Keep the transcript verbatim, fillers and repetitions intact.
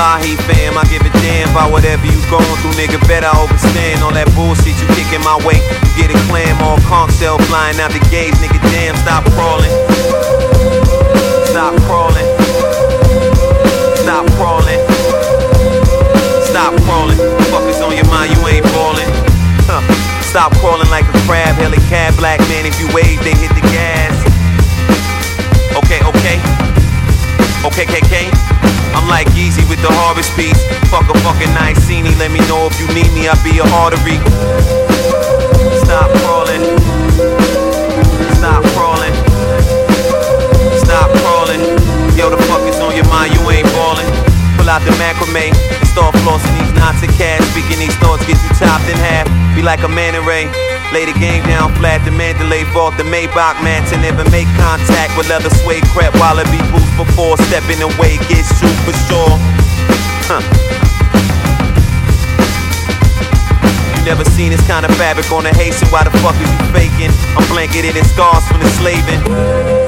Salahi fam, I give a damn about whatever you going through, nigga. Better overstand all that bullshit you kicking my way. You get a clam, all conch shell flying out the gates, nigga. Damn, stop crawling. Stop crawling. Stop crawling. Stop crawling. Fuck is on your mind, you ain't ballin'. Huh. Stop crawling like a crab, helicat, black man. If you wave, they hit the gas. Okay, okay. Okay, K K. I'm like Yeezy with the harvest piece. Fuck a fucking Nicene. Let me know if you need me, I'll be your artery. Stop crawling. Stop crawling. Stop crawling. Yo, the fuck is on your mind, you ain't ballin'. Pull out the macrame and start flossing these knots of cash. Speaking these thoughts get you chopped in half. Be like a man ray. Lay the game down flat, the Mandalay vault, the Maybach man to never make contact with leather suede crap while it be boost before stepping away gets you for sure. Huh. You never seen this kind of fabric on a Haitian, why the fuck is you faking? I'm blanketed in scars from the slaving.